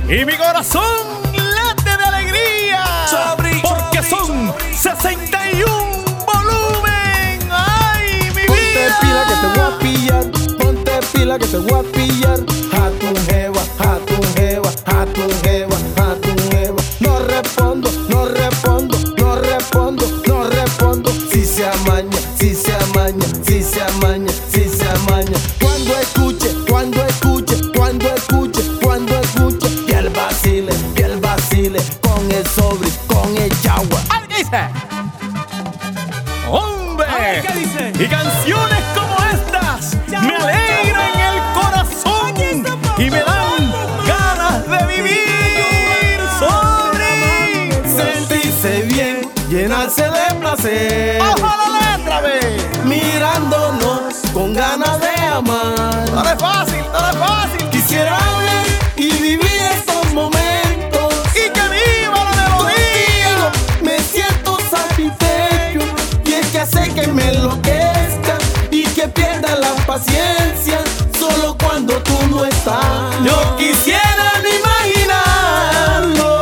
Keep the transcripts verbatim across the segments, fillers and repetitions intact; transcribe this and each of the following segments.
y mi corazón late de alegría, porque son sesenta y un volumen. ¡Ay, mi Ponte vida! pila que te voy a pillar, ponte pila que te voy a pillar. A tu jeva, a tu jeva, a tu jeva, a tu jeva. No respondo, no respondo, no respondo, no respondo. Si se amaña, si se amaña, si se amaña, si se amaña. Cuando escuche, cuando escuche, cuando escuche, cuando escuche. Y el vacile, y el vacile, con el sobre, con el chagua. ¿Qué dice? ¡Hombre! Ay, ¿qué dice? Y canciones como estas me alegran el corazón y me dan ganas de vivir. Sobre Sentirse bien, llenarse de placer. ¡ojo la letra, ve! Mirándonos con ganas de amar. No es fácil, no es fácil. Quisiera ver y vivir estos momentos. Y que viva la melodía. Contigo me siento satisfecho. Y es que hace que me enloquezca y que pierda la paciencia solo cuando tú no estás. Yo quisiera no imaginarlo.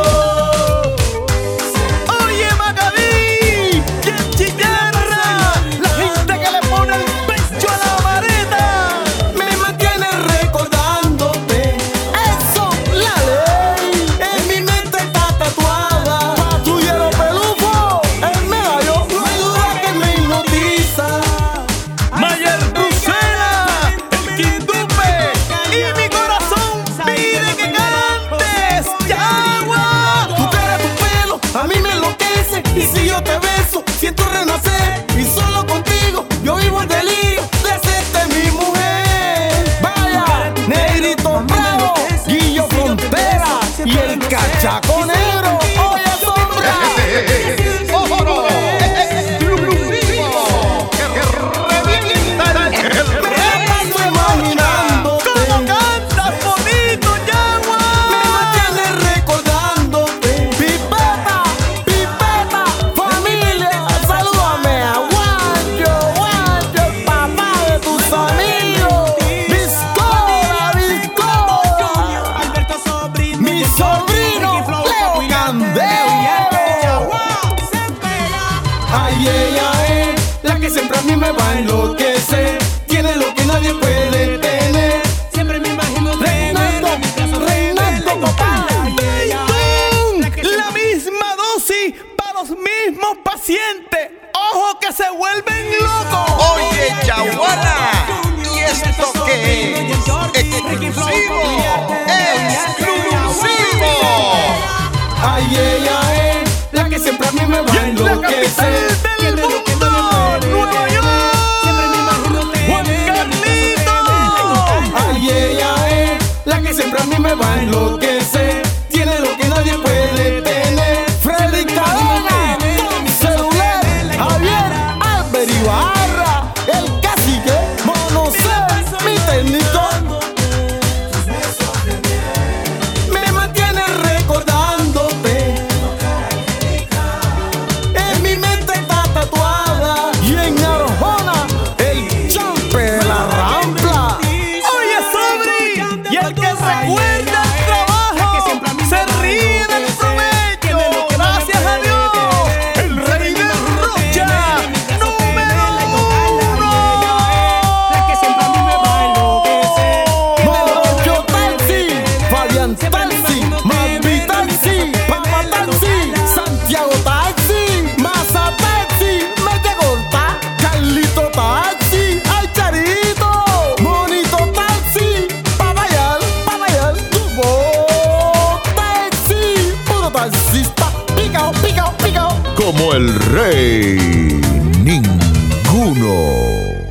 Oye, Macabí, quien chillarra, la gente que le pone el pecho a la vareta. Me mantiene recordándote. Eso, la ley. En mi mente está tatuada. Patrullero pelufo, el medallo. No hay duda que me hipnotiza. Mayer Brucela, el Quindupe y mi corazón pide que cantes Yagua. Tu cara, tu pelo, a mí me enloquece. Y si yo te beso, siento renacer. Y solo contigo yo vivo el delirio de hacerte mi mujer. Vaya, negrito bravo, Guillo Frontera y el cachaco negro. Oye, sombra. ¡Ójalo! ¡Exclusivo! ¡Que revienta el Me paso imaginándote. ¿Cómo cantas bonito, Yagua? Me mantiene recordándote. Pipeta, pipeta, familia, salúdame a Guancho, Guancho, el papá de tus amigos. Viscola, Viscola, Alberto Sobrino, mi sobrino, Leo Candelo. Ay, ella es la que siempre a mí me va a enloquecer. Tiene lo que nadie puede tener. Siempre me imagino Reinando, tenerla en mis brazos, reinando tenerla total. y ella ¡Tum! la que se- La misma dosis para los mismos pacientes. ¡Ojo que se vuelven locos! Oye, Yaguana, ¿y esto qué es? Exclusivo, exclusivo. Ay, ella es la que siempre a mí me va a Y en la enloquecer. capital del mundo, Nueva York, Siempre me imagino Juan tenerla en mis brazos, tenerla Carlito. Ay, ella es la que siempre a mí me va a enloquecer. Tiene lo que nadie puede tener. Freddy Cadena, Tom Celular, Javier, Albert Ibarra, el cacique, Mono C, mi técnico. Me mantiene recordándote. En mi mente está tatuada. Y en Arjona, el champe de la Rampla. Oye, Sobri, y el que recuerda el trabajo se ríe del provecho. Gracias a Dios, el rey de Rocha, número uno. La que siempre a mí me va a enloquecer. Morocho Taxi, Fabián Taxi, Malvi Taxi, Papa Taxi, Santiago Taxi, Maza Taxi, Mete Corta, Carlito Taxi, Ay Charito, Monito Taxi, Papayal, Papayal, Tubo Taxi, puro taxista, picao, picao, picao. Como el rey, ninguno.